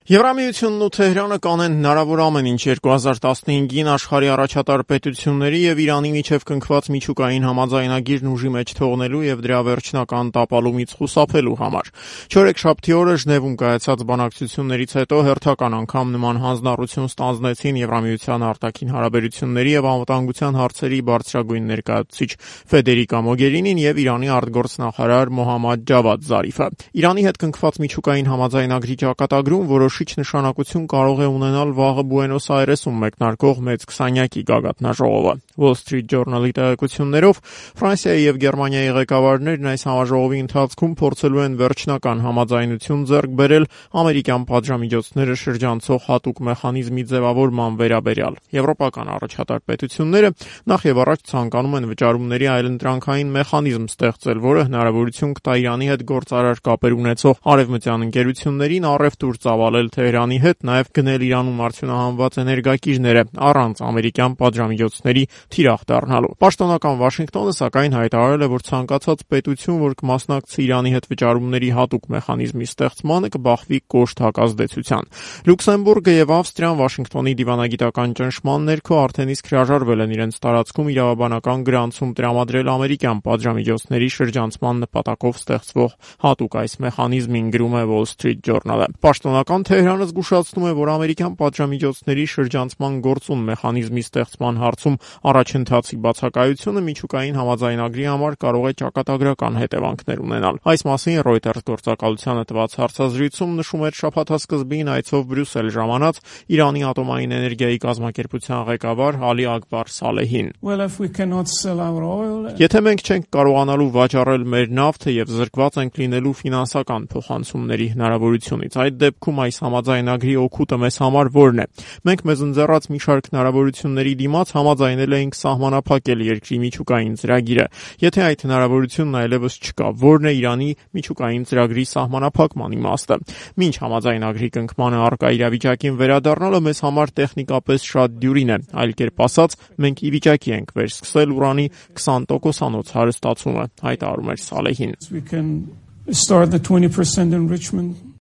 Եվրամիությունն ու Թեհրանը կանեն հնարավոր ամեն ինչ 2015-ին աշխարհի առաջատար պետությունների եւ Իրանի միջև կնքված միջուկային համաձայնագիրն ուժի մեջ թողնելու եւ դրա վերջնական տապալումից խուսափելու համար։ Չորեքշաբթի օրը Ժնևում կայացած բանակցություններից հետո հերթական անգամ նման հանձնառություն ստանձնեցին Եվրամիության արտաքին հարաբերությունների եւ անվտանգության հարցերի բարձրագույն ներկայացուցիչ Ֆեդերիկա Մոգերինին եւ Իրանի արտգործնախարար Մոհամմադ Ջավադ Զարիֆը։ Իրանի հետ կնքված միջուկային համաձայնագրի ճակատագրում որոշիչ նշանակություն կարող է ունենալ վաղը Բուենոս Այրեսում մեկնարկող մեծ 20-յակի գագաթնաժողովը։ Wall Street Journal-ի տեղեկություններով Ֆրանսիայի եւ Գերմանիայի ղեկավարներն այս համաժողովի ընթացքում փորձելու են վերջնական համաձայնություն ձեռք բերել ամերիկյան պատժամիջոցները շրջանցող հատուկ մեխանիզմի ձևավորման վերաբերյալ։ Եվրոպական առաջատար պետությունները նախ եւ առաջ ցանկանում են վճարումների այլընտրանքային մեխանիզմ ստեղծել, որը հնարավորություն կտա Իրանի հետ գործարար կապեր ունեցող արևմտյան ընկերություններին առևտուր ծավալել Թեհրանի հետ, նաև գնել Իրանում արդյունահանված էներգակիրները առանց ամերիկյան պատժամիջոցների թիրախ դառնալու։ Պաշտոնական Վաշինգտոնը սակայն հայտարարել է, որ ցանկացած պետություն, որ կմասնակցի Իրանի հետ վճարումների հատուկ մեխանիզմի ստեղծմանը, կբախվի կոշտ հակազդեցության։ Լյուքսեմբուրգը եւ Ավստրիան Վաշինգտոնի դիվանագիտական ճնշման ներքո արդեն իսկ հրաժարվել են իրենց տարածքում իրավաբանական գրանցում տրամադրել ամերիկյան պատժամիջոցների շրջանցման նպատակով ստեղծվող հատուկ այս մեխանիզմին, գրում է Wall Street Journal-ը։ Պաշտոնական Թեհրանը զգուշացնում է, որ ամերիկյան պատժամիջոցների շրջանցման գործուն մեխանիզմի ստեղծման հարցում առաջընթացի բացակայությունը միջուկային համաձայնագրի համար կարող է ճակատագրական հետևանքներ ունենալ։ Այս մասին Reuters գործակալությանը տված հարցազրույցում նշում էր շաբաթասկզբին այցով Բրյուսել ժամանած Իրանի ատոմային էներգիայի կազմակերպության ղեկավար Ալի Ակբար Սալեհին։ Եթե մենք չենք կարողանալու վաճառել մեր նավթը եւ զրկված ենք լինելու ֆինանսական փոխանցումների հնարավորությունից, այդ դեպքում այս համաձայնագրի օգուտը մեզ համար որն է։ Մենք մեզ ընձեռած մի շարք հնարավորությունների դիմաց համաձայնել էինք սահմանափակել երկրի միջուկային ծրագիրը։ Եթե այդ հնարավորությունն այլևս չկա, որն է Իրանի միջուկային ծրագրի սահմանափակման իմաստը։ Մինչ համաձայնագրի կնքմանը առկա իրավիճակին վերադառնալը մեզ համար տեխնիկապես շատ դյուրին է։ Այլ կերպ ասած, մենք ի վիճակի ենք վերսկսել ուրանի 20%-անոց հարստացումը, հայտարարում էր Սալեհին։ Start the 20% enrichment